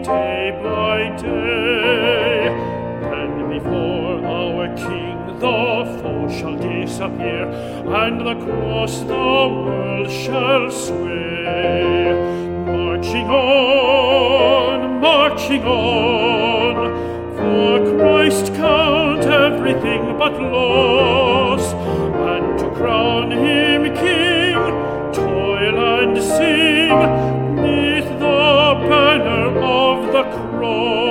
day by day. And before our King the foe shall disappear, and the cross the world shall sway. Marching on, for Christ count everything but loss, and to crown him King, toil and sing, 'neath the banner of the cross.